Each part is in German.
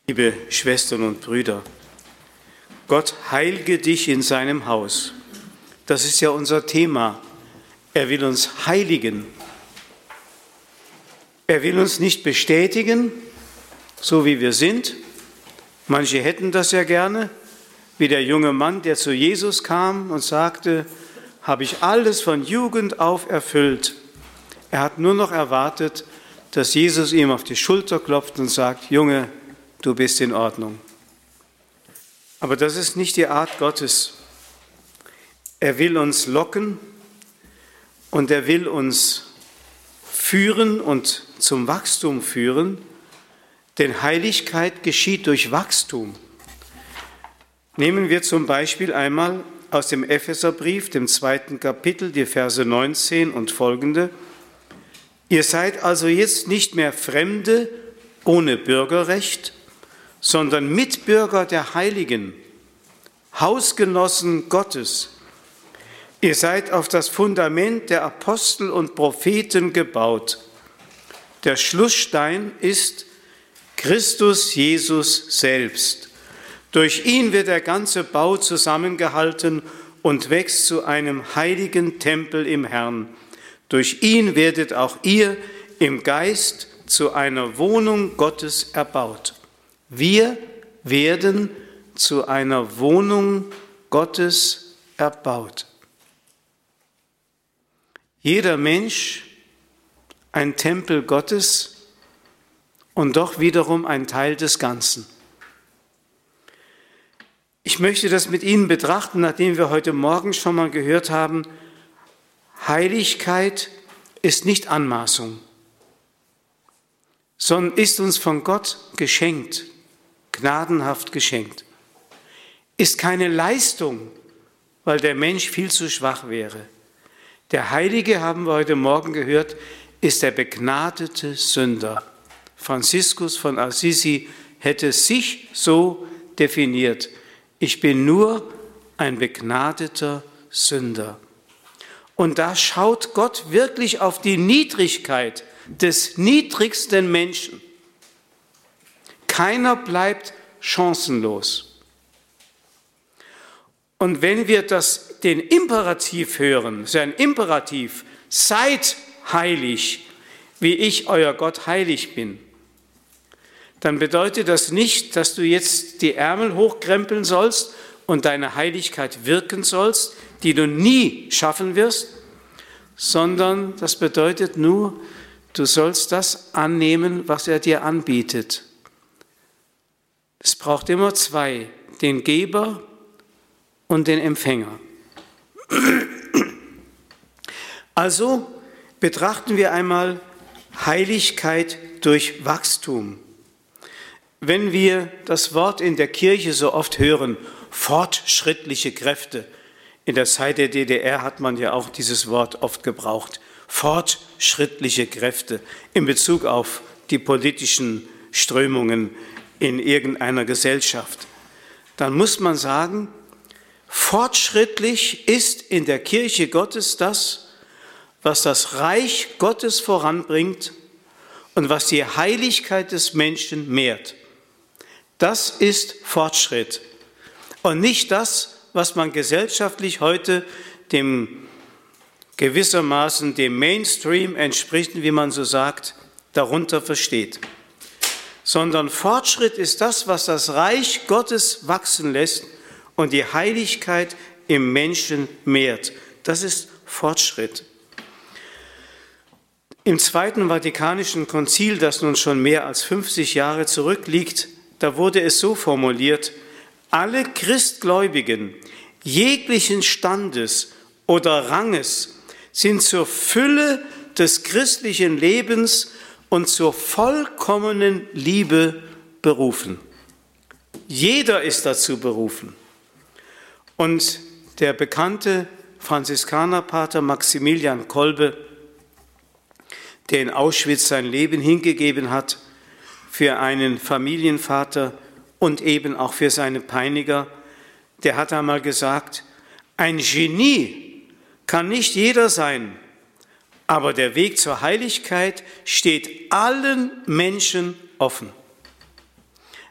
Liebe Schwestern und Brüder, Gott heilge dich in seinem Haus. Das ist ja unser Thema. Er will uns heiligen. Er will uns nicht bestätigen, so wie wir sind. Manche hätten das ja gerne, wie der junge Mann, der zu Jesus kam und sagte, habe ich alles von Jugend auf erfüllt. Er hat nur noch erwartet, dass Jesus ihm auf die Schulter klopft und sagt, Junge, du bist in Ordnung. Aber das ist nicht die Art Gottes. Er will uns locken und er will uns führen und zum Wachstum führen, denn Heiligkeit geschieht durch Wachstum. Nehmen wir zum Beispiel einmal aus dem Epheserbrief, dem 2. Kapitel, die Verse 19 und folgende. Ihr seid also jetzt nicht mehr Fremde ohne Bürgerrecht, sondern Mitbürger der Heiligen, Hausgenossen Gottes. Ihr seid auf das Fundament der Apostel und Propheten gebaut. Der Schlussstein ist Christus Jesus selbst. Durch ihn wird der ganze Bau zusammengehalten und wächst zu einem heiligen Tempel im Herrn. Durch ihn werdet auch ihr im Geist zu einer Wohnung Gottes erbaut. Wir werden zu einer Wohnung Gottes erbaut. Jeder Mensch ein Tempel Gottes und doch wiederum ein Teil des Ganzen. Ich möchte das mit Ihnen betrachten, nachdem wir heute Morgen schon mal gehört haben, Heiligkeit ist nicht Anmaßung, sondern ist uns von Gott geschenkt, gnadenhaft geschenkt. Ist keine Leistung, weil der Mensch viel zu schwach wäre. Der Heilige, haben wir heute Morgen gehört, ist der begnadete Sünder. Franziskus von Assisi hätte sich so definiert. Ich bin nur ein begnadeter Sünder. Und da schaut Gott wirklich auf die Niedrigkeit des niedrigsten Menschen. Keiner bleibt chancenlos. Und wenn wir den Imperativ hören, das ist ein Imperativ, seid heilig, wie ich, euer Gott, heilig bin, dann bedeutet das nicht, dass du jetzt die Ärmel hochkrempeln sollst und deine Heiligkeit wirken sollst, die du nie schaffen wirst, sondern das bedeutet nur, du sollst das annehmen, was er dir anbietet. Es braucht immer zwei, den Geber und den Empfänger. Also betrachten wir einmal Heiligkeit durch Wachstum. Wenn wir das Wort in der Kirche so oft hören, fortschrittliche Kräfte, in der Zeit der DDR hat man ja auch dieses Wort oft gebraucht, fortschrittliche Kräfte in Bezug auf die politischen Strömungen in irgendeiner Gesellschaft, dann muss man sagen, fortschrittlich ist in der Kirche Gottes das, was das Reich Gottes voranbringt und was die Heiligkeit des Menschen mehrt. Das ist Fortschritt und nicht das, was man gesellschaftlich heute dem gewissermaßen dem Mainstream entspricht, wie man so sagt, darunter versteht. Sondern Fortschritt ist das, was das Reich Gottes wachsen lässt und die Heiligkeit im Menschen mehrt. Das ist Fortschritt. Im Zweiten Vatikanischen Konzil, das nun schon mehr als 50 Jahre zurückliegt, da wurde es so formuliert, alle Christgläubigen jeglichen Standes oder Ranges sind zur Fülle des christlichen Lebens und zur vollkommenen Liebe berufen. Jeder ist dazu berufen. Und der bekannte Franziskanerpater Maximilian Kolbe, der in Auschwitz sein Leben hingegeben hat für einen Familienvater und eben auch für seine Peiniger, der hat einmal gesagt, ein Genie kann nicht jeder sein, aber der Weg zur Heiligkeit steht allen Menschen offen.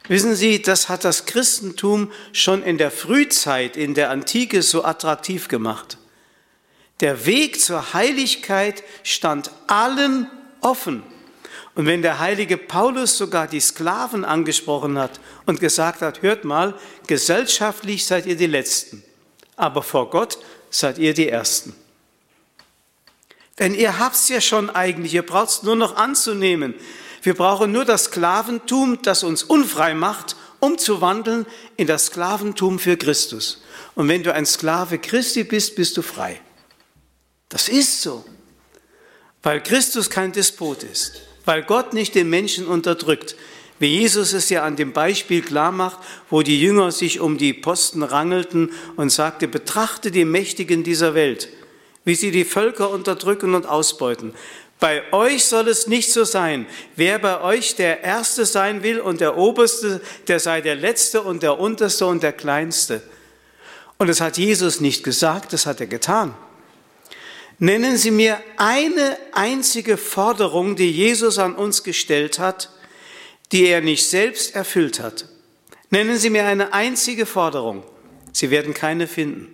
Wissen Sie, das hat das Christentum schon in der Frühzeit, in der Antike so attraktiv gemacht. Der Weg zur Heiligkeit stand allen offen. Und wenn der heilige Paulus sogar die Sklaven angesprochen hat und gesagt hat, hört mal, gesellschaftlich seid ihr die Letzten, aber vor Gott seid ihr die Ersten. Denn ihr habt es ja schon eigentlich, ihr braucht es nur noch anzunehmen. Wir brauchen nur das Sklaventum, das uns unfrei macht, umzuwandeln in das Sklaventum für Christus. Und wenn du ein Sklave Christi bist, bist du frei. Das ist so, weil Christus kein Despot ist, weil Gott nicht den Menschen unterdrückt, wie Jesus es ja an dem Beispiel klar macht, wo die Jünger sich um die Posten rangelten und sagte, betrachte die Mächtigen dieser Welt, wie sie die Völker unterdrücken und ausbeuten. Bei euch soll es nicht so sein. Wer bei euch der Erste sein will und der Oberste, der sei der Letzte und der Unterste und der Kleinste. Und das hat Jesus nicht gesagt, das hat er getan. Nennen Sie mir eine einzige Forderung, die Jesus an uns gestellt hat, die er nicht selbst erfüllt hat. Nennen Sie mir eine einzige Forderung. Sie werden keine finden.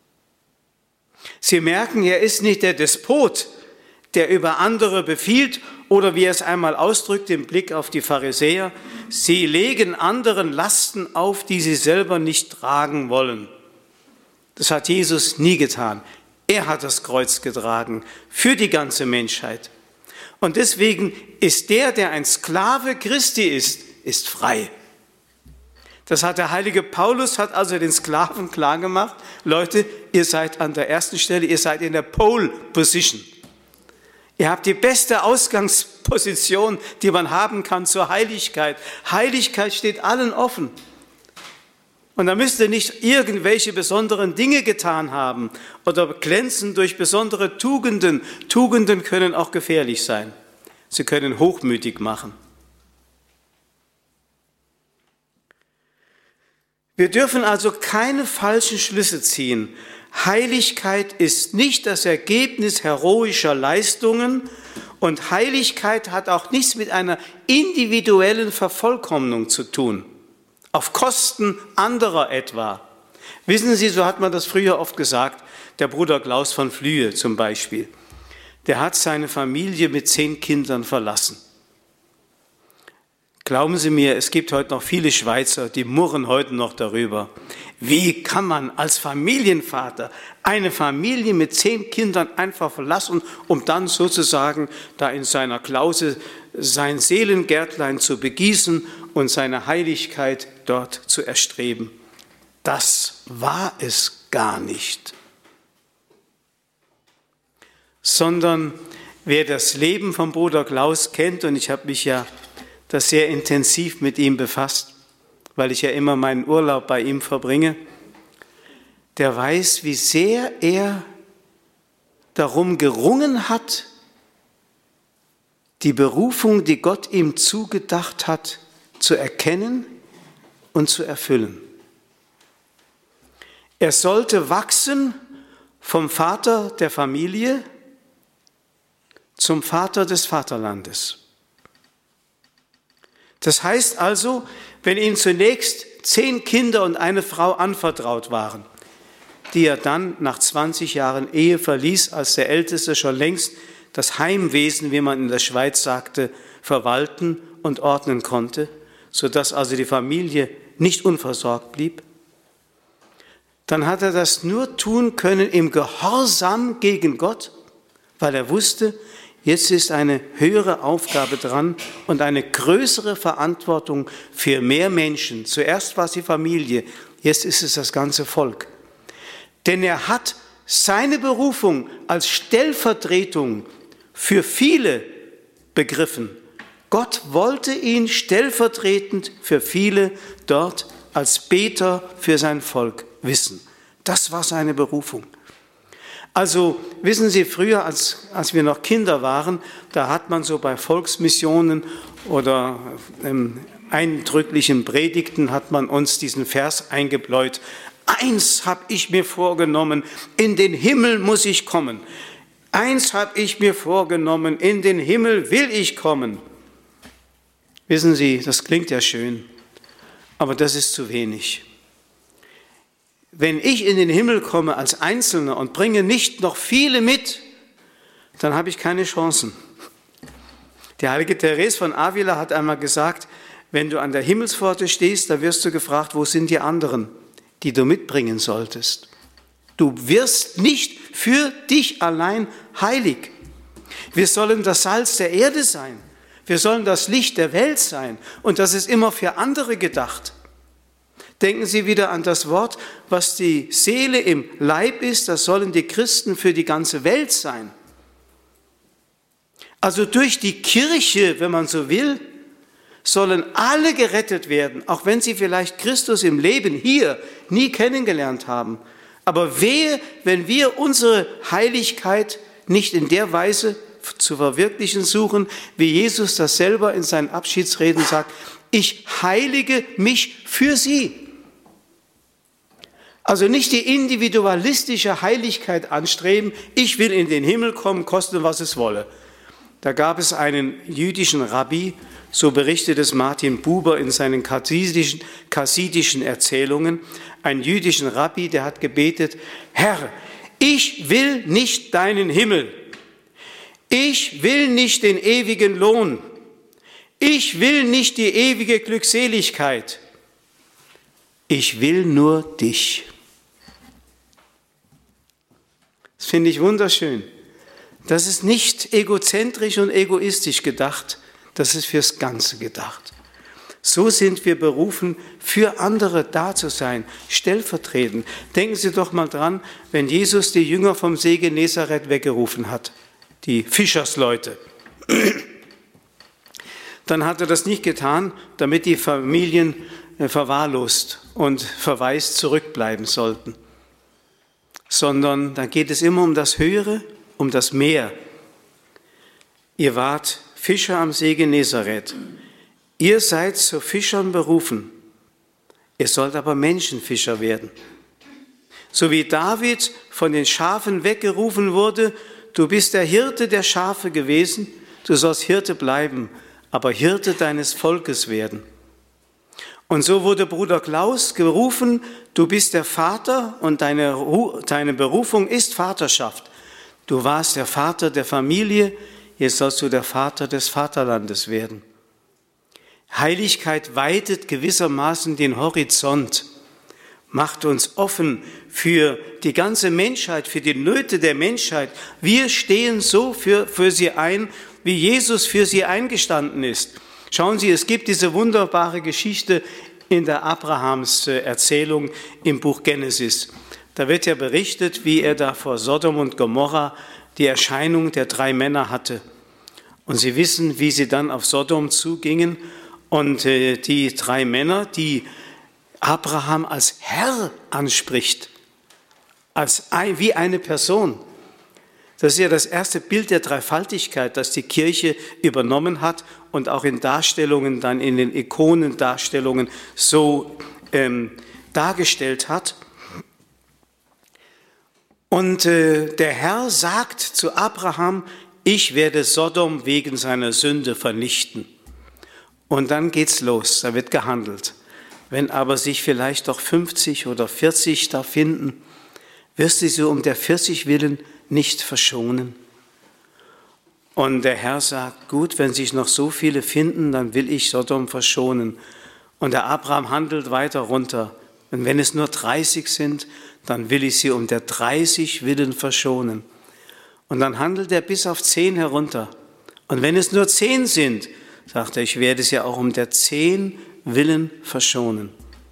Sie merken, er ist nicht der Despot, der über andere befiehlt oder wie er es einmal ausdrückt im Blick auf die Pharisäer, sie legen anderen Lasten auf, die sie selber nicht tragen wollen. Das hat Jesus nie getan. Er hat das Kreuz getragen für die ganze Menschheit. Und deswegen ist der ein Sklave Christi ist frei. Das hat der heilige Paulus, hat also den Sklaven klargemacht, Leute, ihr seid an der ersten Stelle, ihr seid in der Pole Position. Ihr habt die beste Ausgangsposition, die man haben kann zur Heiligkeit. Heiligkeit steht allen offen. Und da müsst ihr nicht irgendwelche besonderen Dinge getan haben oder glänzen durch besondere Tugenden. Tugenden können auch gefährlich sein. Sie können hochmütig machen. Wir dürfen also keine falschen Schlüsse ziehen. Heiligkeit ist nicht das Ergebnis heroischer Leistungen und Heiligkeit hat auch nichts mit einer individuellen Vervollkommnung zu tun. Auf Kosten anderer etwa. Wissen Sie, so hat man das früher oft gesagt, der Bruder Klaus von Flühe zum Beispiel, der hat seine Familie mit 10 Kindern verlassen. Glauben Sie mir, es gibt heute noch viele Schweizer, die murren heute noch darüber. Wie kann man als Familienvater eine Familie mit 10 Kindern einfach verlassen, um dann sozusagen da in seiner Klause sein Seelengärtlein zu begießen und seine Heiligkeit dort zu erstreben? Das war es gar nicht. Sondern wer das Leben von Bruder Klaus kennt, und ich habe mich ja das sehr intensiv mit ihm befasst, weil ich ja immer meinen Urlaub bei ihm verbringe, der weiß, wie sehr er darum gerungen hat, die Berufung, die Gott ihm zugedacht hat, zu erkennen und zu erfüllen. Er sollte wachsen vom Vater der Familie zum Vater des Vaterlandes. Das heißt also, wenn ihm zunächst 10 Kinder und eine Frau anvertraut waren, die er dann nach 20 Jahren Ehe verließ, als der Älteste schon längst das Heimwesen, wie man in der Schweiz sagte, verwalten und ordnen konnte, sodass also die Familie nicht unversorgt blieb, dann hat er das nur tun können im Gehorsam gegen Gott, weil er wusste, jetzt ist eine höhere Aufgabe dran und eine größere Verantwortung für mehr Menschen. Zuerst war es die Familie, jetzt ist es das ganze Volk. Denn er hat seine Berufung als Stellvertretung für viele begriffen. Gott wollte ihn stellvertretend für viele dort als Beter für sein Volk wissen. Das war seine Berufung. Also wissen Sie, früher, als wir noch Kinder waren, da hat man so bei Volksmissionen oder eindrücklichen Predigten hat man uns diesen Vers eingebläut. 1 habe ich mir vorgenommen, in den Himmel muss ich kommen. 1 habe ich mir vorgenommen, in den Himmel will ich kommen. Wissen Sie, das klingt ja schön, Aber das ist zu wenig. Wenn ich in den Himmel komme als Einzelner und bringe nicht noch viele mit, dann habe ich keine Chancen. Die heilige Therese von Avila hat einmal gesagt, wenn du an der Himmelspforte stehst, da wirst du gefragt, wo sind die anderen, die du mitbringen solltest. Du wirst nicht für dich allein heilig. Wir sollen das Salz der Erde sein. Wir sollen das Licht der Welt sein. Und das ist immer für andere gedacht. Denken Sie wieder an das Wort, was die Seele im Leib ist, das sollen die Christen für die ganze Welt sein. Also durch die Kirche, wenn man so will, sollen alle gerettet werden, auch wenn sie vielleicht Christus im Leben hier nie kennengelernt haben. Aber wehe, wenn wir unsere Heiligkeit nicht in der Weise zu verwirklichen suchen, wie Jesus das selber in seinen Abschiedsreden sagt, ich heilige mich für sie. Also nicht die individualistische Heiligkeit anstreben, ich will in den Himmel kommen, koste was es wolle. Da gab es einen jüdischen Rabbi, so berichtet es Martin Buber in seinen chassidischen Erzählungen, einen jüdischen Rabbi, der hat gebetet, Herr, ich will nicht deinen Himmel, ich will nicht den ewigen Lohn, ich will nicht die ewige Glückseligkeit, ich will nur dich. Das finde ich wunderschön. Das ist nicht egozentrisch und egoistisch gedacht, das ist fürs Ganze gedacht. So sind wir berufen, für andere da zu sein, stellvertretend. Denken Sie doch mal dran, wenn Jesus die Jünger vom See Genezareth weggerufen hat, die Fischersleute. Dann hat er das nicht getan, damit die Familien verwahrlost und verwaist zurückbleiben sollten, sondern da geht es immer um das Höhere, um das Meer. Ihr wart Fischer am See Genezareth. Ihr seid zu Fischern berufen. Ihr sollt aber Menschenfischer werden. So wie David von den Schafen weggerufen wurde, du bist der Hirte der Schafe gewesen, du sollst Hirte bleiben, aber Hirte deines Volkes werden. Und so wurde Bruder Klaus gerufen, du bist der Vater und deine Berufung ist Vaterschaft. Du warst der Vater der Familie, jetzt sollst du der Vater des Vaterlandes werden. Heiligkeit weitet gewissermaßen den Horizont, macht uns offen für die ganze Menschheit, für die Nöte der Menschheit. Wir stehen so für sie ein, wie Jesus für sie eingestanden ist. Schauen Sie, es gibt diese wunderbare Geschichte in der Abrahams Erzählung im Buch Genesis. Da wird ja berichtet, wie er da vor Sodom und Gomorra die Erscheinung der 3 Männer hatte. Und Sie wissen, wie sie dann auf Sodom zugingen und die 3 Männer, die Abraham als Herr anspricht, wie eine Person. Das ist ja das erste Bild der Dreifaltigkeit, das die Kirche übernommen hat und auch in Darstellungen, dann in den Ikonendarstellungen so dargestellt hat. Und der Herr sagt zu Abraham, ich werde Sodom wegen seiner Sünde vernichten. Und dann geht's los, da wird gehandelt. Wenn aber sich vielleicht doch 50 oder 40 da finden, wirst du sie um der 40 willen nicht verschonen. Und der Herr sagt, gut, wenn sich noch so viele finden, dann will ich Sodom verschonen. Und der Abraham handelt weiter runter. Und wenn es nur 30 sind, dann will ich sie um der 30 willen verschonen. Und dann handelt er bis auf 10 herunter. Und wenn es nur 10 sind, sagt er, ich werde sie auch um der 10 willen verschonen.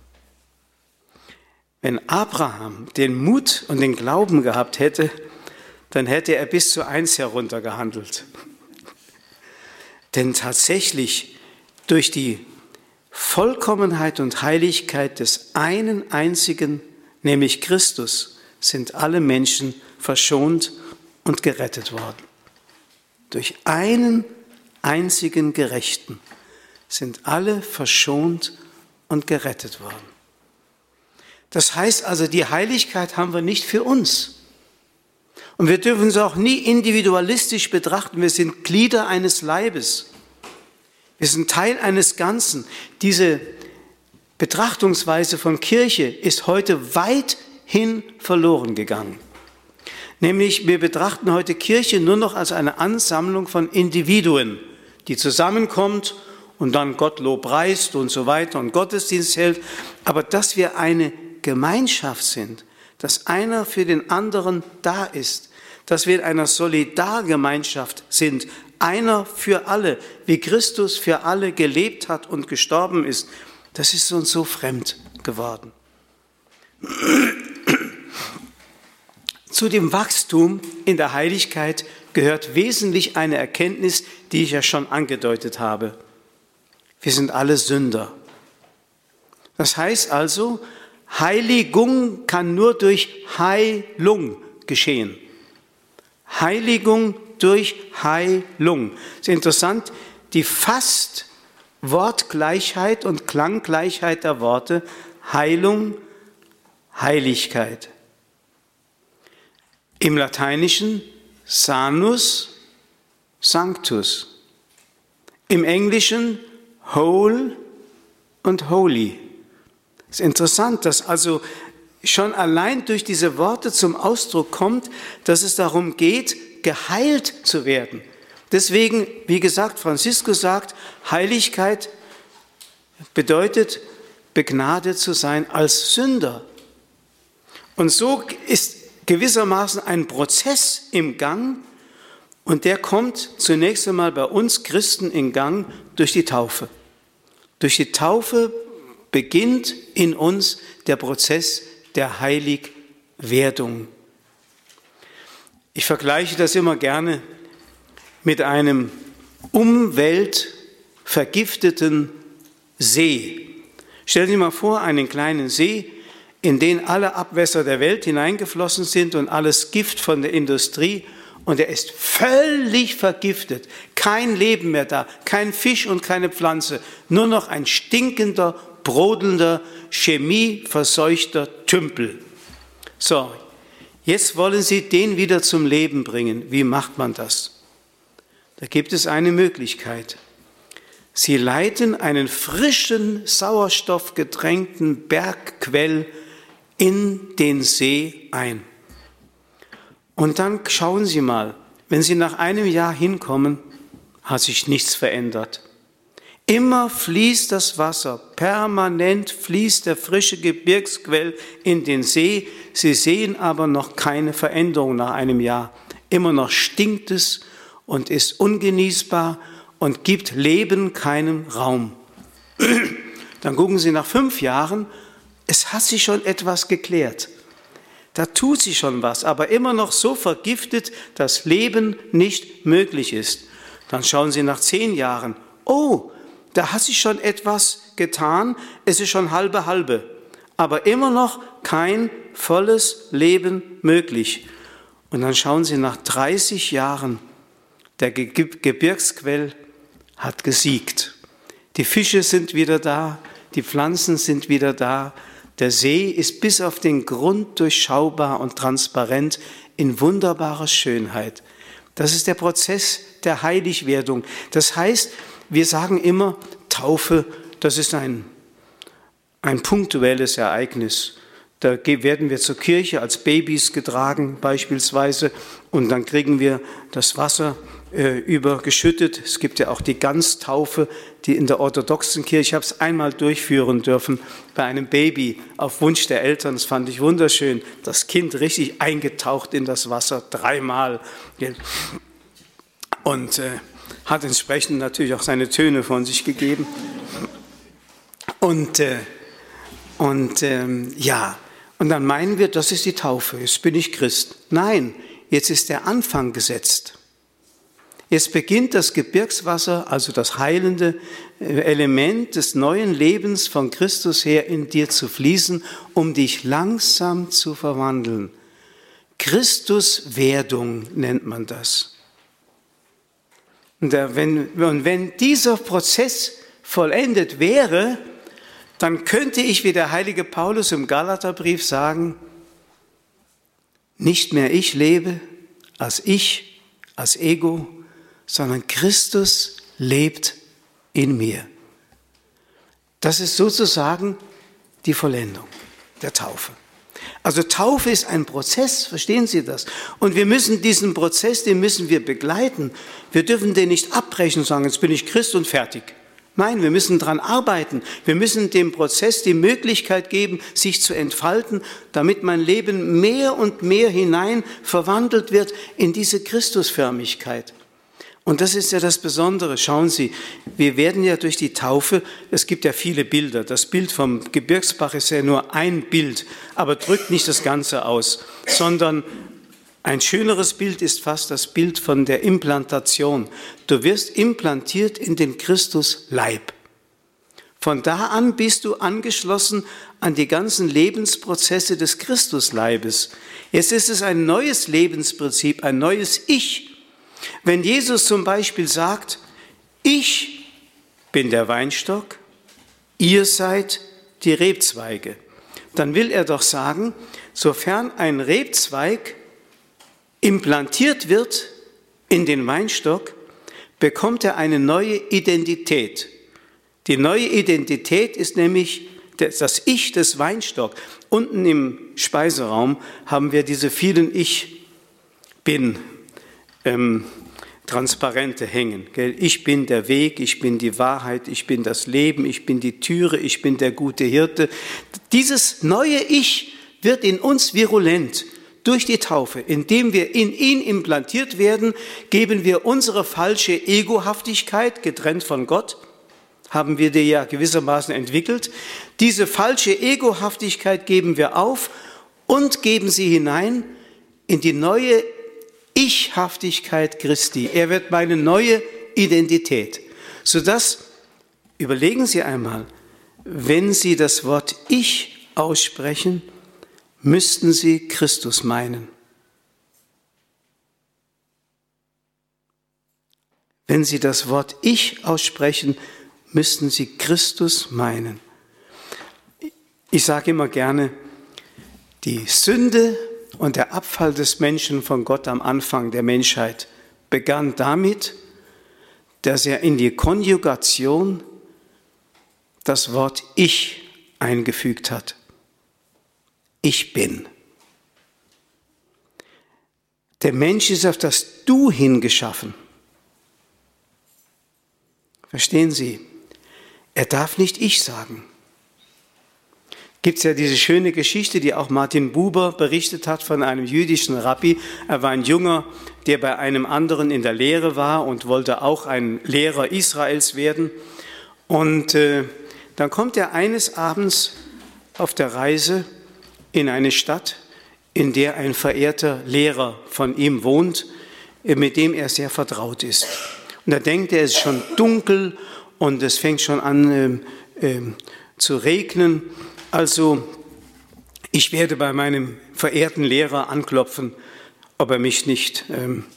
Wenn Abraham den Mut und den Glauben gehabt hätte, dann hätte er bis zu 1 herunter gehandelt. Denn tatsächlich durch die Vollkommenheit und Heiligkeit des einen einzigen, nämlich Christus, sind alle Menschen verschont und gerettet worden. Durch einen einzigen Gerechten sind alle verschont und gerettet worden. Das heißt also, die Heiligkeit haben wir nicht für uns. Und wir dürfen sie auch nie individualistisch betrachten. Wir sind Glieder eines Leibes. Wir sind Teil eines Ganzen. Diese Betrachtungsweise von Kirche ist heute weithin verloren gegangen. Nämlich wir betrachten heute Kirche nur noch als eine Ansammlung von Individuen, die zusammenkommt und dann Gott lobpreist und so weiter und Gottesdienst hält. Aber dass wir eine Gemeinschaft sind, dass einer für den anderen da ist, dass wir in einer Solidargemeinschaft sind, einer für alle, wie Christus für alle gelebt hat und gestorben ist, das ist uns so fremd geworden. Zu dem Wachstum in der Heiligkeit gehört wesentlich eine Erkenntnis, die ich ja schon angedeutet habe. Wir sind alle Sünder. Das heißt also, Heiligung kann nur durch Heilung geschehen. Heiligung durch Heilung. Es ist interessant, die fast Wortgleichheit und Klanggleichheit der Worte Heilung, Heiligkeit. Im Lateinischen sanus, sanctus. Im Englischen whole und holy. Es ist interessant, dass also schon allein durch diese Worte zum Ausdruck kommt, dass es darum geht, geheilt zu werden. Deswegen, wie gesagt, Franziskus sagt, Heiligkeit bedeutet, begnadet zu sein als Sünder. Und so ist gewissermaßen ein Prozess im Gang und der kommt zunächst einmal bei uns Christen in Gang durch die Taufe. Durch die Taufe beginnt in uns der Prozess der Heiligwerdung. Ich vergleiche das immer gerne mit einem umweltvergifteten See. Stellen Sie sich mal vor, einen kleinen See, in den alle Abwässer der Welt hineingeflossen sind und alles Gift von der Industrie, und er ist völlig vergiftet. Kein Leben mehr da, kein Fisch und keine Pflanze, nur noch ein stinkender, brodelnder, chemieverseuchter Tümpel. So, jetzt wollen Sie den wieder zum Leben bringen. Wie macht man das? Da gibt es eine Möglichkeit. Sie leiten einen frischen, sauerstoffgetränkten Bergquell in den See ein. Und dann schauen Sie mal, wenn Sie nach einem Jahr hinkommen, hat sich nichts verändert. Immer fließt das Wasser, permanent fließt der frische Gebirgsquell in den See. Sie sehen aber noch keine Veränderung nach einem Jahr. Immer noch stinkt es und ist ungenießbar und gibt Leben keinen Raum. Dann gucken Sie nach 5 Jahren, es hat sich schon etwas geklärt. Da tut sich schon was, aber immer noch so vergiftet, dass Leben nicht möglich ist. Dann schauen Sie nach 10 Jahren, oh, da hat sich schon etwas getan, es ist schon halbe, aber immer noch kein volles Leben möglich. Und dann schauen Sie nach 30 Jahren, der Gebirgsquell hat gesiegt. Die Fische sind wieder da, die Pflanzen sind wieder da. Der See ist bis auf den Grund durchschaubar und transparent in wunderbarer Schönheit. Das ist der Prozess der Heiligwerdung. Das heißt, wir sagen immer, Taufe, das ist ein punktuelles Ereignis. Da werden wir zur Kirche als Babys getragen beispielsweise und dann kriegen wir das Wasser übergeschüttet. Es gibt ja auch die Ganztaufe, die in der orthodoxen Kirche, ich habe es einmal durchführen dürfen, bei einem Baby auf Wunsch der Eltern, das fand ich wunderschön, das Kind richtig eingetaucht in das Wasser, 3-mal. Und hat entsprechend natürlich auch seine Töne von sich gegeben. Und dann meinen wir, das ist die Taufe, jetzt bin ich Christ. Nein, jetzt ist der Anfang gesetzt. Jetzt beginnt das Gebirgswasser, also das heilende Element des neuen Lebens von Christus her in dir zu fließen, dich langsam zu verwandeln. Christuswerdung nennt man das. Und wenn dieser Prozess vollendet wäre, dann könnte ich, wie der heilige Paulus im Galaterbrief sagen, nicht mehr ich lebe, als Ego, sondern Christus lebt in mir. Das ist sozusagen die Vollendung der Taufe. Also Taufe ist ein Prozess, verstehen Sie das? Und wir müssen diesen Prozess, den müssen wir begleiten. Wir dürfen den nicht abbrechen und sagen, jetzt bin ich Christ und fertig. Nein, wir müssen daran arbeiten. Wir müssen dem Prozess die Möglichkeit geben, sich zu entfalten, damit mein Leben mehr und mehr hinein verwandelt wird in diese Christusförmigkeit. Und das ist ja das Besondere. Schauen Sie, wir werden ja durch die Taufe, es gibt ja viele Bilder. Das Bild vom Gebirgsbach ist ja nur ein Bild, aber drückt nicht das Ganze aus, sondern ein schöneres Bild ist fast das Bild von der Implantation. Du wirst implantiert in den Christusleib. Von da an bist du angeschlossen an die ganzen Lebensprozesse des Christusleibes. Jetzt ist es ein neues Lebensprinzip, ein neues Ich. Wenn Jesus zum Beispiel sagt, ich bin der Weinstock, ihr seid die Rebzweige, dann will er doch sagen, sofern ein Rebzweig implantiert wird in den Weinstock, bekommt er eine neue Identität. Die neue Identität ist nämlich das Ich des Weinstocks. Unten im Speiseraum haben wir diese vielen Ich-Bin Transparente hängen. Ich bin der Weg, ich bin die Wahrheit, ich bin das Leben, ich bin die Türe, ich bin der gute Hirte. Dieses neue Ich wird in uns virulent durch die Taufe. Indem wir in ihn implantiert werden, geben wir unsere falsche Egohaftigkeit, getrennt von Gott, haben wir die ja gewissermaßen entwickelt. Diese falsche Egohaftigkeit geben wir auf und geben sie hinein in die neue Ich-Haftigkeit Christi. Er wird meine neue Identität. Sodass, überlegen Sie einmal, wenn Sie das Wort Ich aussprechen, müssten Sie Christus meinen. Wenn Sie das Wort Ich aussprechen, müssten Sie Christus meinen. Ich sage immer gerne, die Sünde und der Abfall des Menschen von Gott am Anfang der Menschheit begann damit, dass er in die Konjugation das Wort Ich eingefügt hat. Ich bin. Der Mensch ist auf das Du hingeschaffen. Verstehen Sie? Er darf nicht Ich sagen. Gibt es ja diese schöne Geschichte, die auch Martin Buber berichtet hat von einem jüdischen Rabbi. Er war ein Junger, der bei einem anderen in der Lehre war und wollte auch ein Lehrer Israels werden. Und dann kommt er eines Abends auf der Reise in eine Stadt, in der ein verehrter Lehrer von ihm wohnt, mit dem er sehr vertraut ist. Und da denkt er, es ist schon dunkel und es fängt schon an zu regnen. Also ich werde bei meinem verehrten Lehrer anklopfen, ob er mir nicht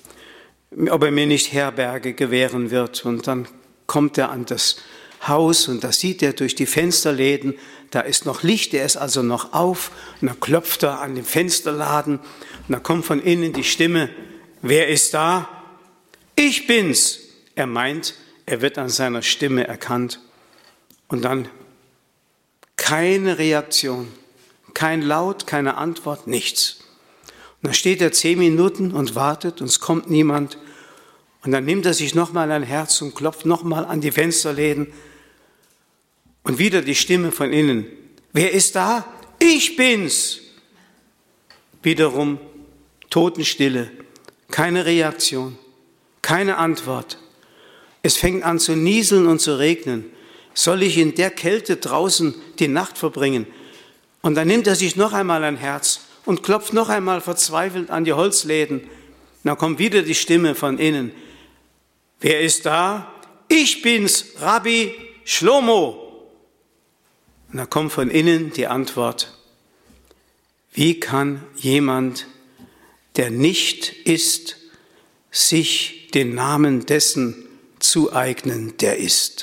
Herberge gewähren wird. Und dann kommt er an das Haus und da sieht er durch die Fensterläden, da ist noch Licht, der ist also noch auf. Und dann klopft er an den Fensterladen und dann kommt von innen die Stimme, wer ist da? Ich bin's. Er meint, er wird an seiner Stimme erkannt. Und dann keine Reaktion, kein Laut, keine Antwort, nichts. Und dann steht er 10 Minuten und wartet und es kommt niemand. Und dann nimmt er sich nochmal ein Herz und klopft nochmal an die Fensterläden. Und wieder die Stimme von innen. Wer ist da? Ich bin's. Wiederum Totenstille, keine Reaktion, keine Antwort. Es fängt an zu nieseln und zu regnen. Soll ich in der Kälte draußen die Nacht verbringen? Und dann nimmt er sich noch einmal ein Herz und klopft noch einmal verzweifelt an die Holzläden. Und dann kommt wieder die Stimme von innen. Wer ist da? Ich bin's, Rabbi Shlomo. Und dann kommt von innen die Antwort. Wie kann jemand, der nicht ist, sich den Namen dessen zueignen, der ist?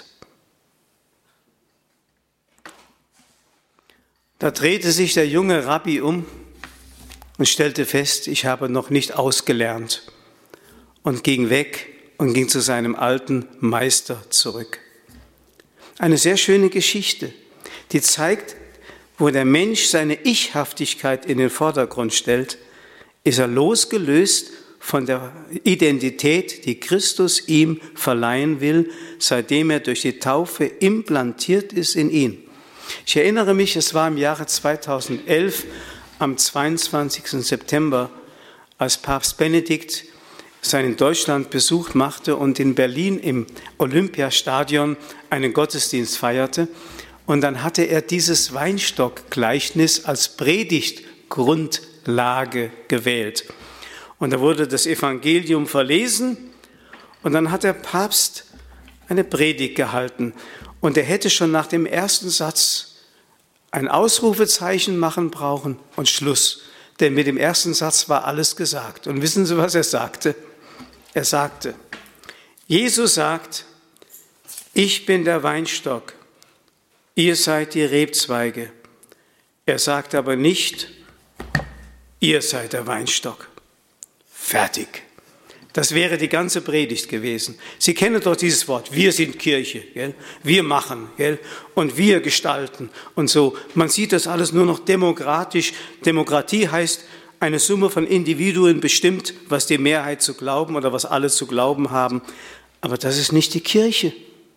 Da drehte sich der junge Rabbi um und stellte fest, ich habe noch nicht ausgelernt, und ging weg und ging zu seinem alten Meister zurück. Eine sehr schöne Geschichte, die zeigt, wo der Mensch seine Ichhaftigkeit in den Vordergrund stellt, ist er losgelöst von der Identität, die Christus ihm verleihen will, seitdem er durch die Taufe implantiert ist in ihn. Ich erinnere mich, es war im Jahre 2011, am 22. September, als Papst Benedikt seinen Deutschlandbesuch machte und in Berlin im Olympiastadion einen Gottesdienst feierte. Und dann hatte er dieses Weinstock-Gleichnis als Predigtgrundlage gewählt. Und da wurde das Evangelium verlesen und dann hat der Papst eine Predigt gehalten. Und er hätte schon nach dem ersten Satz ein Ausrufezeichen machen brauchen und Schluss. Denn mit dem ersten Satz war alles gesagt. Und wissen Sie, was er sagte? Er sagte, Jesus sagt, ich bin der Weinstock, ihr seid die Rebzweige. Er sagt aber nicht, ihr seid der Weinstock. Fertig. Das wäre die ganze Predigt gewesen. Sie kennen doch dieses Wort, wir sind Kirche, gell? Wir machen, gell? Und wir gestalten und so. Man sieht das alles nur noch demokratisch. Demokratie heißt, eine Summe von Individuen bestimmt, was die Mehrheit zu glauben oder was alle zu glauben haben. Aber das ist nicht die Kirche.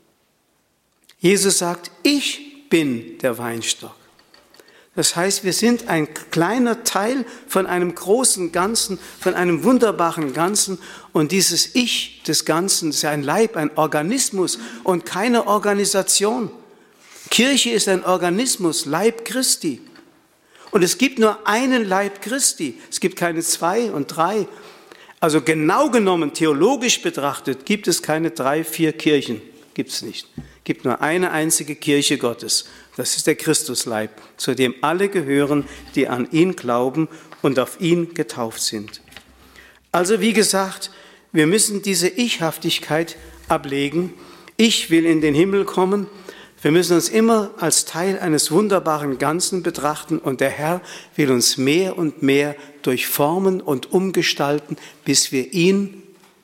Jesus sagt, ich bin der Weinstock. Das heißt, wir sind ein kleiner Teil von einem großen Ganzen, von einem wunderbaren Ganzen. Und dieses Ich des Ganzen ist ein Leib, ein Organismus und keine Organisation. Kirche ist ein Organismus, Leib Christi. Und es gibt nur einen Leib Christi. Es gibt keine 2 und 3. Also genau genommen, theologisch betrachtet, gibt es keine 3, 4 Kirchen. Gibt es nicht. Es gibt nur eine einzige Kirche Gottes. Das ist der Christusleib, zu dem alle gehören, die an ihn glauben und auf ihn getauft sind. Also wie gesagt, wir müssen diese Ichhaftigkeit ablegen. Ich will in den Himmel kommen. Wir müssen uns immer als Teil eines wunderbaren Ganzen betrachten und der Herr will uns mehr und mehr durchformen und umgestalten, bis wir ihn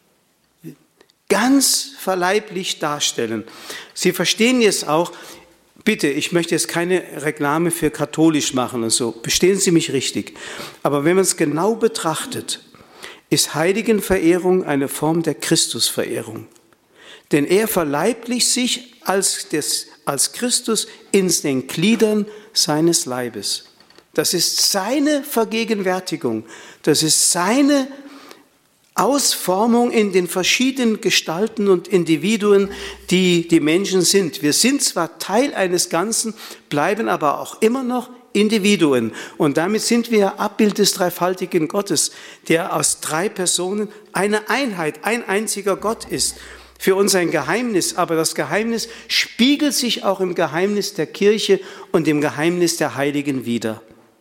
ganz verleiblicht darstellen. Sie verstehen jetzt auch, bitte, ich möchte jetzt keine Reklame für katholisch machen und so, verstehen Sie mich richtig. Aber wenn man es genau betrachtet, ist Heiligenverehrung eine Form der Christusverehrung. Denn er verleiblicht sich als Christus in den Gliedern seines Leibes. Das ist seine Vergegenwärtigung, das ist seine Ausformung in den verschiedenen Gestalten und Individuen, die die Menschen sind. Wir sind zwar Teil eines Ganzen, bleiben aber auch immer noch Individuen. Und damit sind wir Abbild des dreifaltigen Gottes, der aus 3 Personen eine Einheit, ein einziger Gott ist. Für uns ein Geheimnis, aber das Geheimnis spiegelt sich auch im Geheimnis der Kirche und im Geheimnis der Heiligen wider.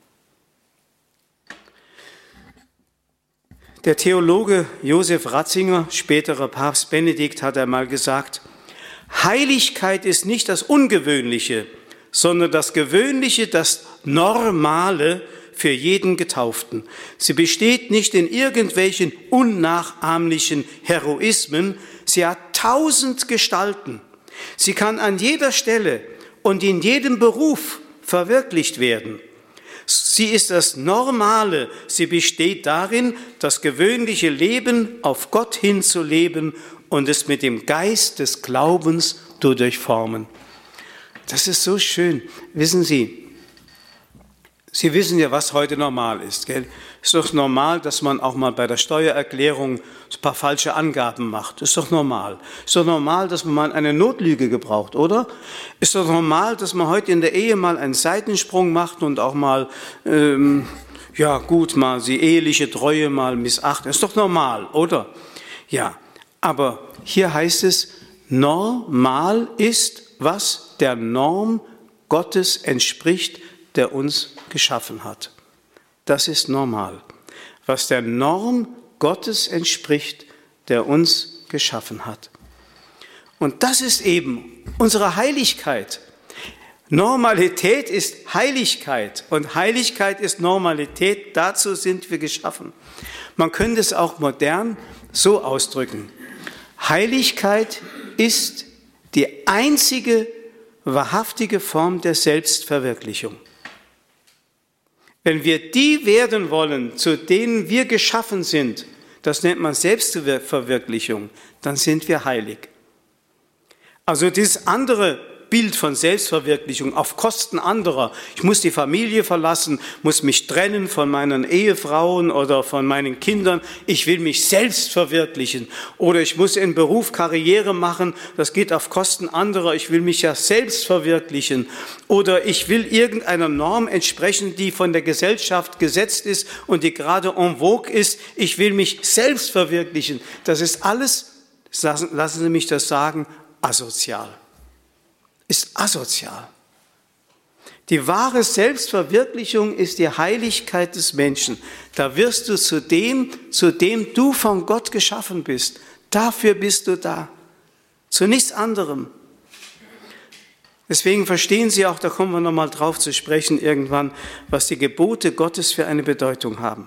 Der Theologe Josef Ratzinger, späterer Papst Benedikt, hat einmal gesagt, Heiligkeit ist nicht das Ungewöhnliche, sondern das Gewöhnliche, das Normale für jeden Getauften. Sie besteht nicht in irgendwelchen unnachahmlichen Heroismen, sie hat 1000 Gestalten. Sie kann an jeder Stelle und in jedem Beruf verwirklicht werden. Sie ist das Normale, sie besteht darin, das gewöhnliche Leben auf Gott hinzuleben und es mit dem Geist des Glaubens zu durchformen. Das ist so schön. Wissen Sie, Sie wissen ja, was heute normal ist, gell? Ist doch normal, dass man auch mal bei der Steuererklärung ein paar falsche Angaben macht. Ist doch normal. Ist doch normal, dass man mal eine Notlüge gebraucht, oder? Ist doch normal, dass man heute in der Ehe mal einen Seitensprung macht und auch mal, mal die eheliche Treue mal missachtet. Ist doch normal, oder? Ja, aber hier heißt es, normal ist, was der Norm Gottes entspricht, der uns geschaffen hat. Das ist normal. Was der Norm Gottes entspricht, der uns geschaffen hat. Und das ist eben unsere Heiligkeit. Normalität ist Heiligkeit und Heiligkeit ist Normalität. Dazu sind wir geschaffen. Man könnte es auch modern so ausdrücken. Heiligkeit ist die einzige wahrhaftige Form der Selbstverwirklichung. Wenn wir die werden wollen, zu denen wir geschaffen sind, das nennt man Selbstverwirklichung, dann sind wir heilig. Also dieses andere Bild von Selbstverwirklichung auf Kosten anderer. Ich muss die Familie verlassen, muss mich trennen von meinen Ehefrauen oder von meinen Kindern. Ich will mich selbst verwirklichen. Oder ich muss in Beruf Karriere machen, das geht auf Kosten anderer. Ich will mich ja selbst verwirklichen. Oder ich will irgendeiner Norm entsprechen, die von der Gesellschaft gesetzt ist und die gerade en vogue ist. Ich will mich selbst verwirklichen. Das ist alles, lassen Sie mich das sagen, asozial. Ist asozial. Die wahre Selbstverwirklichung ist die Heiligkeit des Menschen. Da wirst du zu dem du von Gott geschaffen bist. Dafür bist du da. Zu nichts anderem. Deswegen verstehen Sie auch, da kommen wir nochmal drauf zu sprechen irgendwann, was die Gebote Gottes für eine Bedeutung haben.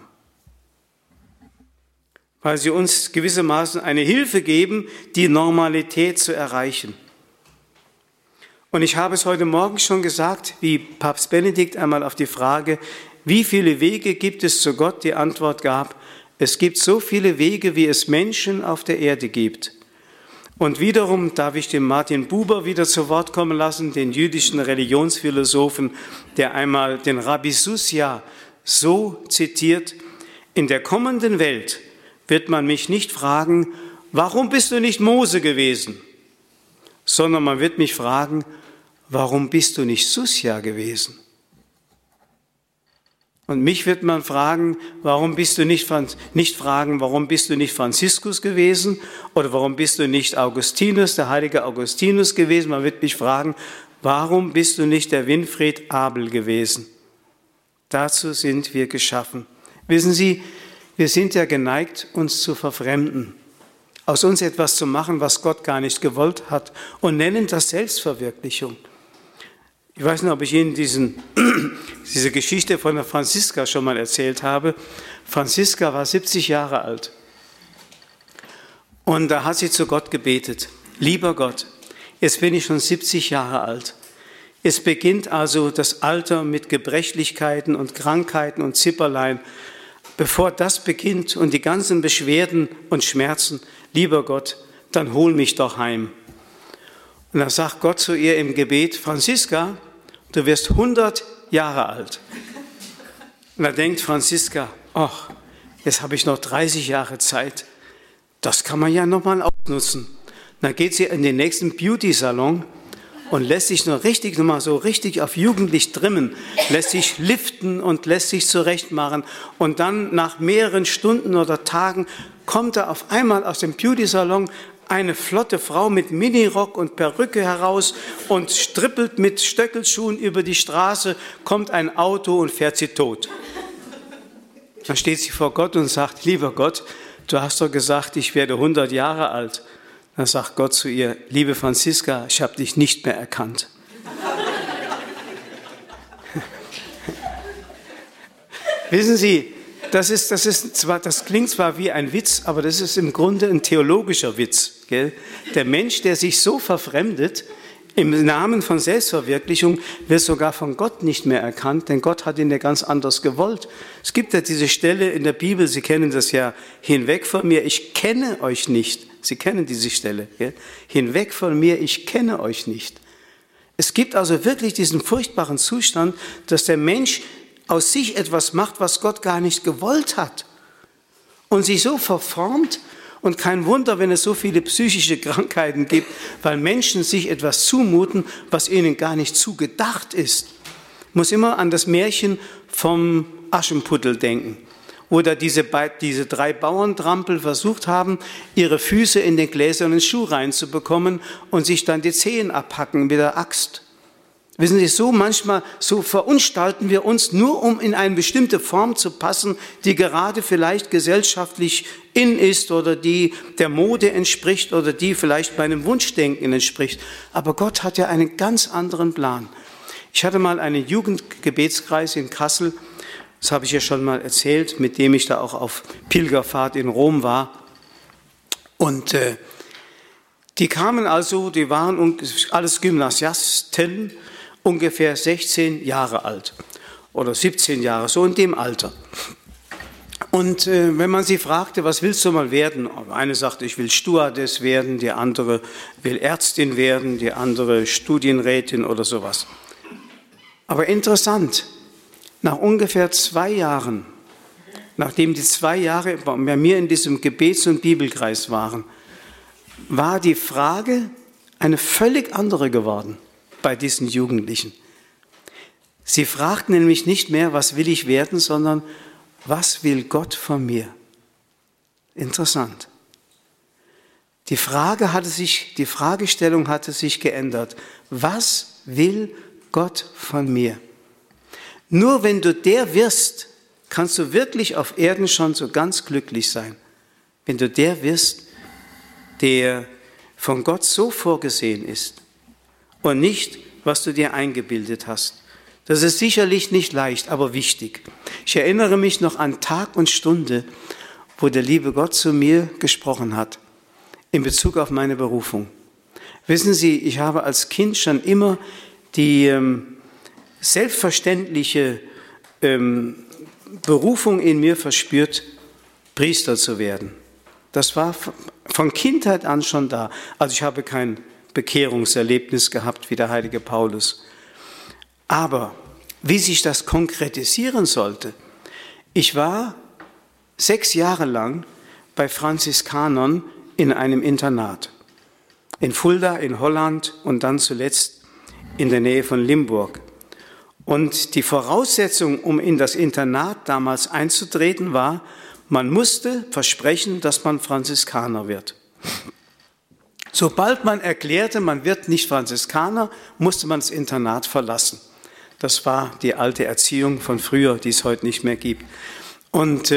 Weil sie uns gewissermaßen eine Hilfe geben, die Normalität zu erreichen. Und ich habe es heute Morgen schon gesagt, wie Papst Benedikt einmal auf die Frage, wie viele Wege gibt es zu Gott, die Antwort gab, es gibt so viele Wege, wie es Menschen auf der Erde gibt. Und wiederum darf ich den Martin Buber wieder zu Wort kommen lassen, den jüdischen Religionsphilosophen, der einmal den Rabbi Susja so zitiert, in der kommenden Welt wird man mich nicht fragen, warum bist du nicht Mose gewesen? Sondern man wird mich fragen, warum bist du nicht Susja gewesen? Und mich wird man fragen, warum bist du nicht Franziskus gewesen? Oder warum bist du nicht Augustinus, der heilige Augustinus gewesen? Man wird mich fragen, warum bist du nicht der Winfried Abel gewesen? Dazu sind wir geschaffen. Wissen Sie, wir sind ja geneigt, uns zu verfremden, aus uns etwas zu machen, was Gott gar nicht gewollt hat und nennen das Selbstverwirklichung. Ich weiß nicht, ob ich Ihnen diese Geschichte von der Franziska schon mal erzählt habe. Franziska war 70 Jahre alt und da hat sie zu Gott gebetet. Lieber Gott, jetzt bin ich schon 70 Jahre alt. Es beginnt also das Alter mit Gebrechlichkeiten und Krankheiten und Zipperlein. Bevor das beginnt und die ganzen Beschwerden und Schmerzen, lieber Gott, dann hol mich doch heim. Und dann sagt Gott zu ihr im Gebet, Franziska, du wirst 100 Jahre alt. Und da denkt Franziska, ach, jetzt habe ich noch 30 Jahre Zeit. Das kann man ja nochmal ausnutzen. Dann geht sie in den nächsten Beauty-Salon und lässt sich noch mal so richtig auf jugendlich trimmen, lässt sich liften und lässt sich zurechtmachen. Und dann nach mehreren Stunden oder Tagen kommt da auf einmal aus dem Beauty-Salon eine flotte Frau mit Minirock und Perücke heraus und strippelt mit Stöckelschuhen über die Straße, kommt ein Auto und fährt sie tot. Dann steht sie vor Gott und sagt, lieber Gott, du hast doch gesagt, ich werde 100 Jahre alt. Dann sagt Gott zu ihr, liebe Franziska, ich habe dich nicht mehr erkannt. Wissen Sie, das klingt zwar wie ein Witz, aber das ist im Grunde ein theologischer Witz. Gell? Der Mensch, der sich so verfremdet, im Namen von Selbstverwirklichung, wird sogar von Gott nicht mehr erkannt, denn Gott hat ihn ja ganz anders gewollt. Es gibt ja diese Stelle in der Bibel, Sie kennen das ja, hinweg von mir, ich kenne euch nicht. Sie kennen diese Stelle. Gell? Hinweg von mir, ich kenne euch nicht. Es gibt also wirklich diesen furchtbaren Zustand, dass der Mensch aus sich etwas macht, was Gott gar nicht gewollt hat und sich so verformt. Und kein Wunder, wenn es so viele psychische Krankheiten gibt, weil Menschen sich etwas zumuten, was ihnen gar nicht zugedacht ist. Ich muss immer an das Märchen vom Aschenputtel denken, wo da diese 3 Bauerntrampel versucht haben, ihre Füße in den gläsernen Schuh reinzubekommen und sich dann die Zehen abhacken mit der Axt. Wissen Sie, so verunstalten wir uns, nur um in eine bestimmte Form zu passen, die gerade vielleicht gesellschaftlich in ist oder die der Mode entspricht oder die vielleicht meinem Wunschdenken entspricht. Aber Gott hat ja einen ganz anderen Plan. Ich hatte mal einen Jugendgebetskreis in Kassel, das habe ich ja schon mal erzählt, mit dem ich da auch auf Pilgerfahrt in Rom war. Und Die kamen also, die waren alles Gymnasiasten, ungefähr 16 Jahre alt oder 17 Jahre, so in dem Alter. Und wenn man sie fragte, was willst du mal werden? Eine sagte, ich will Stewardess werden, die andere will Ärztin werden, die andere Studienrätin oder sowas. Aber interessant, nach ungefähr 2 Jahren, nachdem die 2 Jahre bei mir in diesem Gebets- und Bibelkreis waren, war die Frage eine völlig andere geworden bei diesen Jugendlichen. Sie fragten nämlich nicht mehr, was will ich werden, sondern was will Gott von mir? Interessant. Die Fragestellung hatte sich geändert. Was will Gott von mir? Nur wenn du der wirst, kannst du wirklich auf Erden schon so ganz glücklich sein. Wenn du der wirst, der von Gott so vorgesehen ist und nicht, was du dir eingebildet hast. Das ist sicherlich nicht leicht, aber wichtig. Ich erinnere mich noch an Tag und Stunde, wo der liebe Gott zu mir gesprochen hat in Bezug auf meine Berufung. Wissen Sie, ich habe als Kind schon immer die selbstverständliche Berufung in mir verspürt, Priester zu werden. Das war von Kindheit an schon da. Also ich habe kein Bekehrungserlebnis gehabt wie der heilige Paulus. Aber wie sich das konkretisieren sollte, ich war 6 Jahre lang bei Franziskanern in einem Internat. In Fulda, in Holland und dann zuletzt in der Nähe von Limburg. Und die Voraussetzung, um in das Internat damals einzutreten, war, man musste versprechen, dass man Franziskaner wird. Sobald man erklärte, man wird nicht Franziskaner, musste man das Internat verlassen. Das war die alte Erziehung von früher, die es heute nicht mehr gibt. Und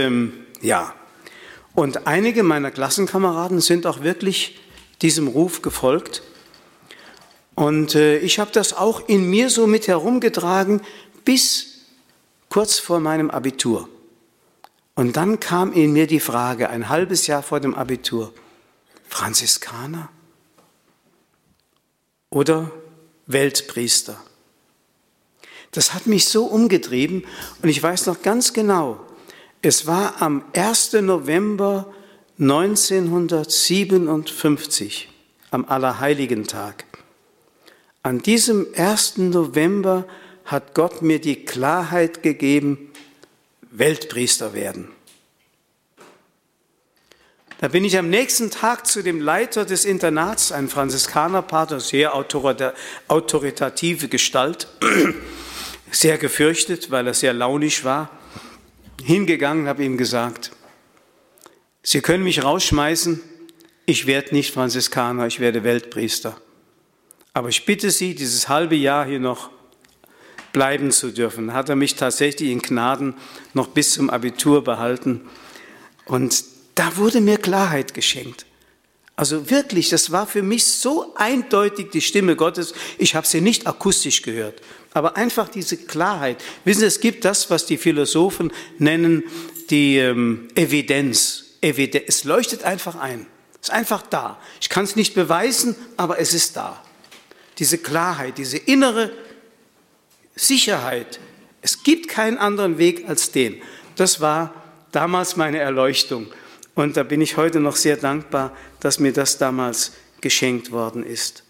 und einige meiner Klassenkameraden sind auch wirklich diesem Ruf gefolgt. Und ich habe das auch in mir so mit herumgetragen bis kurz vor meinem Abitur. Und dann kam in mir die Frage, ein halbes Jahr vor dem Abitur, Franziskaner oder Weltpriester? Das hat mich so umgetrieben und ich weiß noch ganz genau, es war am 1. November 1957, am Allerheiligentag. An diesem 1. November hat Gott mir die Klarheit gegeben, Weltpriester werden. Da bin ich am nächsten Tag zu dem Leiter des Internats, ein Franziskanerpater, sehr autoritative Gestalt, sehr gefürchtet, weil er sehr launisch war, hingegangen, habe ihm gesagt, Sie können mich rausschmeißen, ich werde nicht Franziskaner, ich werde Weltpriester. Aber ich bitte Sie, dieses halbe Jahr hier noch bleiben zu dürfen. Hat er mich tatsächlich in Gnaden noch bis zum Abitur behalten. Und da wurde mir Klarheit geschenkt. Also wirklich, das war für mich so eindeutig die Stimme Gottes. Ich habe sie nicht akustisch gehört, aber einfach diese Klarheit. Wissen Sie, es gibt das, was die Philosophen nennen, die Evidenz. Es leuchtet einfach ein. Es ist einfach da. Ich kann es nicht beweisen, aber es ist da. Diese Klarheit, diese innere Sicherheit. Es gibt keinen anderen Weg als den. Das war damals meine Erleuchtung. Und da bin ich heute noch sehr dankbar, dass mir das damals geschenkt worden ist.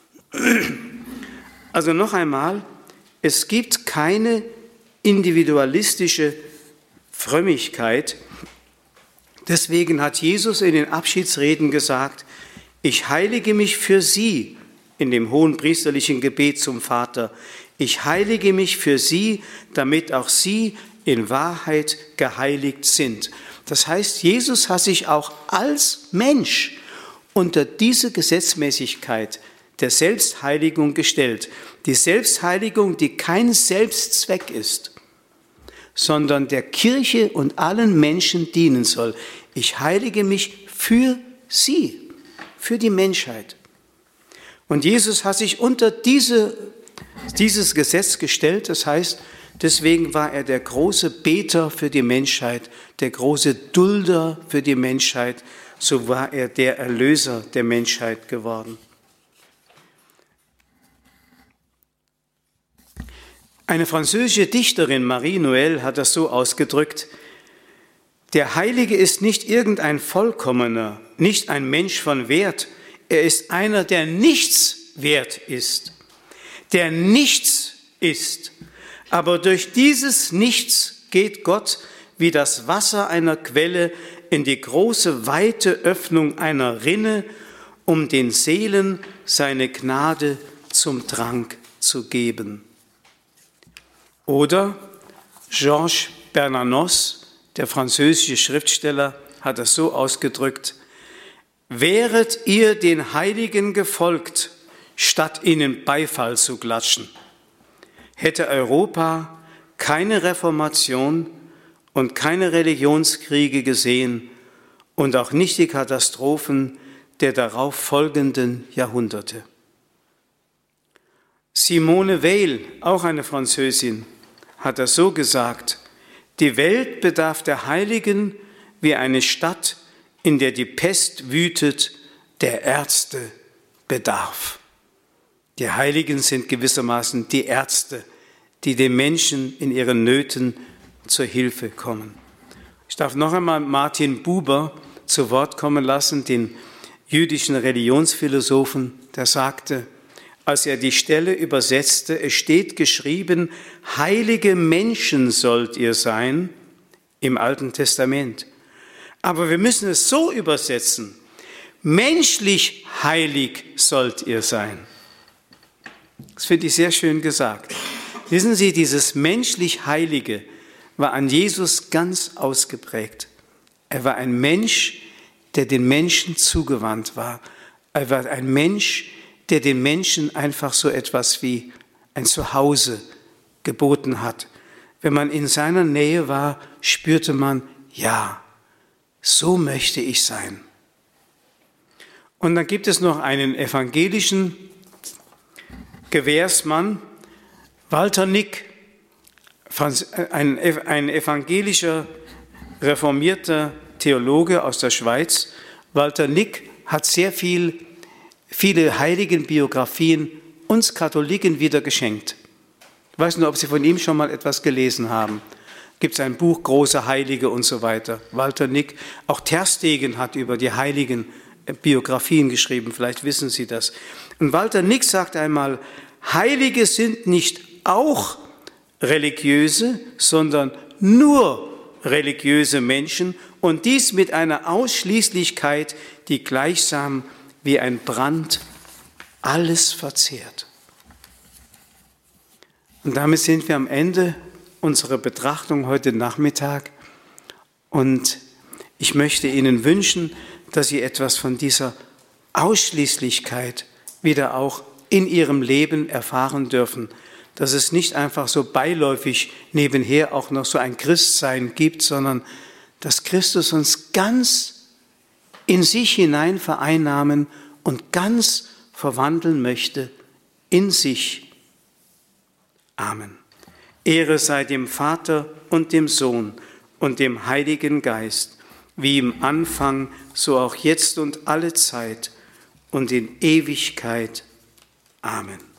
Also noch einmal, es gibt keine individualistische Frömmigkeit. Deswegen hat Jesus in den Abschiedsreden gesagt, ich heilige mich für sie in dem hohenpriesterlichen Gebet zum Vater. Ich heilige mich für sie, damit auch sie in Wahrheit geheiligt sind. Das heißt, Jesus hat sich auch als Mensch unter diese Gesetzmäßigkeit der Selbstheiligung gestellt. Die Selbstheiligung, die kein Selbstzweck ist, sondern der Kirche und allen Menschen dienen soll. Ich heilige mich für sie, für die Menschheit. Und Jesus hat sich unter dieses Gesetz gestellt, das heißt, deswegen war er der große Beter für die Menschheit, der große Dulder für die Menschheit so war er der Erlöser der Menschheit geworden. Eine französische Dichterin, Marie Noël, hat das so ausgedrückt: Der Heilige ist nicht irgendein Vollkommener, nicht ein Mensch von Wert. Er ist einer, der nichts wert ist, der nichts ist. Aber durch dieses Nichts geht Gott wie das Wasser einer Quelle in die große, weite Öffnung einer Rinne, um den Seelen seine Gnade zum Trank zu geben. Oder Georges Bernanos, der französische Schriftsteller, hat es so ausgedrückt: Wäret ihr den Heiligen gefolgt, statt ihnen Beifall zu klatschen, hätte Europa keine Reformation und keine Religionskriege gesehen und auch nicht die Katastrophen der darauf folgenden Jahrhunderte. Simone Weil, auch eine Französin, hat das so gesagt: Die Welt bedarf der Heiligen wie eine Stadt, in der die Pest wütet, der Ärzte bedarf. Die Heiligen sind gewissermaßen die Ärzte, die den Menschen in ihren Nöten zur Hilfe kommen. Ich darf noch einmal Martin Buber zu Wort kommen lassen, den jüdischen Religionsphilosophen, der sagte, als er die Stelle übersetzte: Es steht geschrieben, heilige Menschen sollt ihr sein im Alten Testament. Aber wir müssen es so übersetzen: menschlich heilig sollt ihr sein. Das finde ich sehr schön gesagt. Wissen Sie, dieses menschlich Heilige war an Jesus ganz ausgeprägt. Er war ein Mensch, der den Menschen zugewandt war. Er war ein Mensch, der den Menschen einfach so etwas wie ein Zuhause geboten hat. Wenn man in seiner Nähe war, spürte man, ja, so möchte ich sein. Und dann gibt es noch einen evangelischen Gewährsmann, Walter Nick, ein evangelischer, reformierter Theologe aus der Schweiz. Walter Nick hat sehr viele Heiligenbiografien uns Katholiken wieder geschenkt. Ich weiß nicht, ob Sie von ihm schon mal etwas gelesen haben. Gibt es ein Buch, Große Heilige und so weiter. Walter Nick, auch Ter Stegen hat über die Heiligen Biografien geschrieben, vielleicht wissen Sie das. Und Walter Nick sagt einmal, Heilige sind nicht auch religiöse, sondern nur religiöse Menschen und dies mit einer Ausschließlichkeit, die gleichsam wie ein Brand alles verzehrt. Und damit sind wir am Ende unserer Betrachtung heute Nachmittag und ich möchte Ihnen wünschen, dass Sie etwas von dieser Ausschließlichkeit wieder auch in Ihrem Leben erfahren dürfen, dass es nicht einfach so beiläufig nebenher auch noch so ein Christsein gibt, sondern dass Christus uns ganz in sich hinein vereinnahmen und ganz verwandeln möchte in sich. Amen. Ehre sei dem Vater und dem Sohn und dem Heiligen Geist, wie im Anfang, so auch jetzt und alle Zeit und in Ewigkeit. Amen.